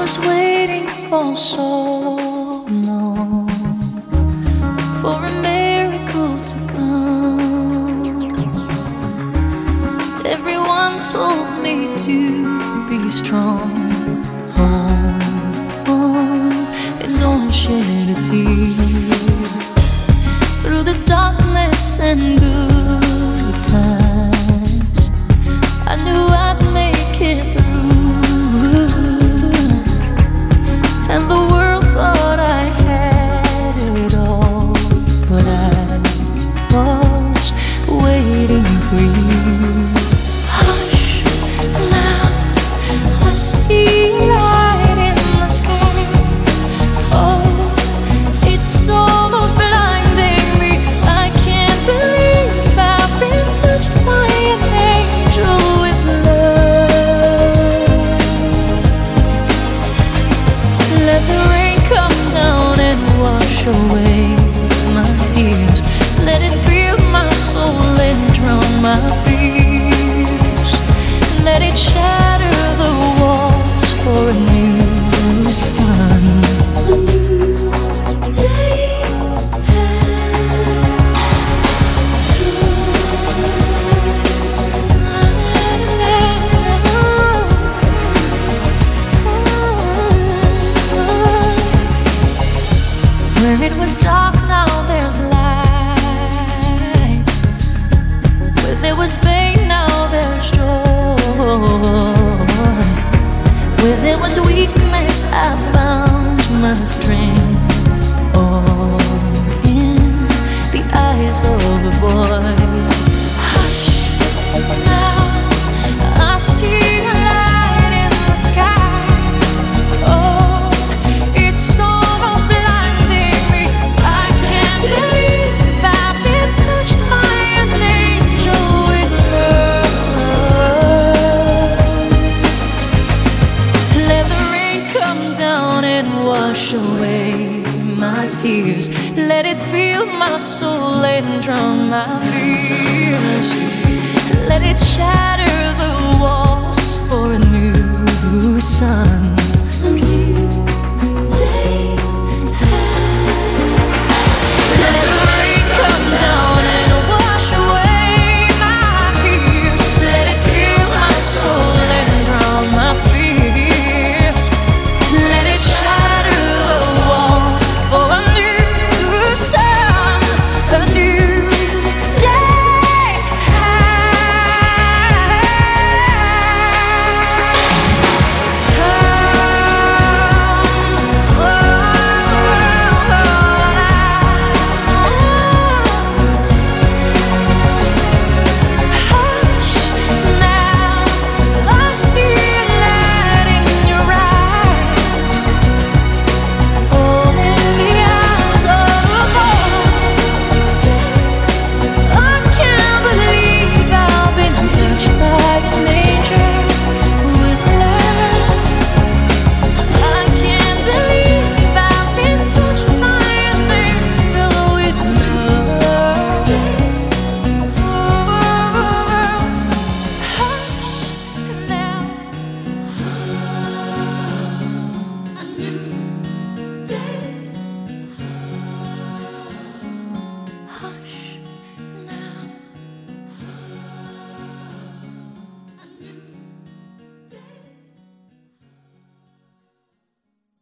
was waiting for so long for a miracle to come. Everyone told me to be strong. Hold on and don't shed a tear. Through the darkness and good times, I knew I'd make it through. And the world thought I had it all, but I was waiting for you. Hush, now I see light in the sky. Oh, it's almost blinding me. I can't believe I've been touched by an angel with love. Let the rain come down and wash away my tears. Let it fill my soul and drown my fears. Let it shatter the walls for a new sun. A new day. Where it was dark, now there's light. Where there was pain, now there's joy. Where there was weakness, I found my strength. All in the eyes of a boy. Hush, now I see a light in the sky. Oh, it's almost blinding me. I can't believe I've been touched by an angel with love. Let the rain come down and wash away my tears. Let it fill my soul and drown my fears. Let it shatter